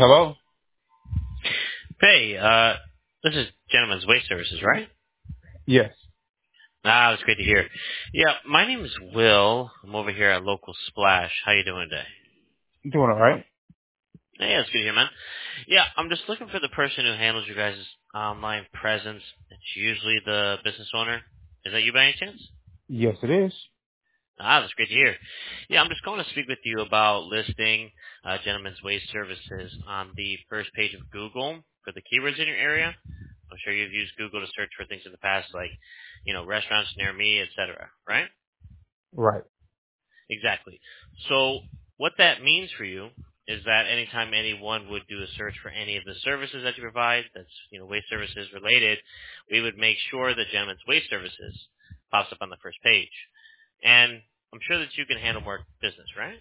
Hello? Hey, this is Gentleman's Waste Services, right? Yes. That's great to hear. Yeah, my name is Will. I'm over here at Local Splash. How you doing today? Doing all right? Hey, that's good to hear, man. Yeah, I'm just looking for the person who handles your guys' online presence. It's usually the business owner. Is that you by any chance? Yes, it is. That's great to hear. Yeah, I'm just going to speak with you about listing Gentleman's Waste Services on the first page of Google for the keywords in your area. I'm sure you've used Google to search for things in the past, like, restaurants near me, etc. Right? Right. Exactly. So what that means for you is that anytime anyone would do a search for any of the services that you provide, that's waste services related, we would make sure that Gentleman's Waste Services pops up on the first page. And I'm sure that you can handle more business, right?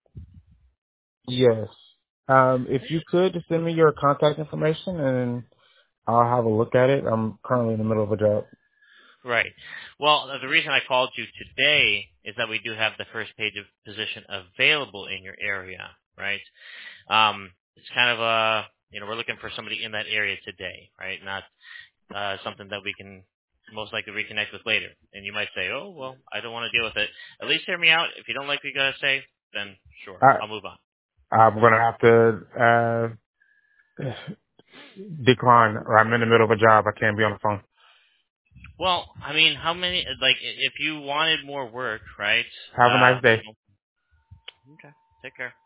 Yes. If you could just send me your contact information and I'll have a look at it. I'm currently in the middle of a job. Right. Well, the reason I called you today is that we do have the first page of position available in your area, right? It's kind of we're looking for somebody in that area today, right? Not something that we can most likely reconnect with later. And you might say, oh, well, I don't want to deal with it. At least hear me out. If you don't like what you got to say, then sure, I, I'll move on. I'm going to have to decline. Or I'm in the middle of a job. I can't be on the phone. Well, I mean, how many, like, if you wanted more work, right? Have a nice day. Okay. Take care.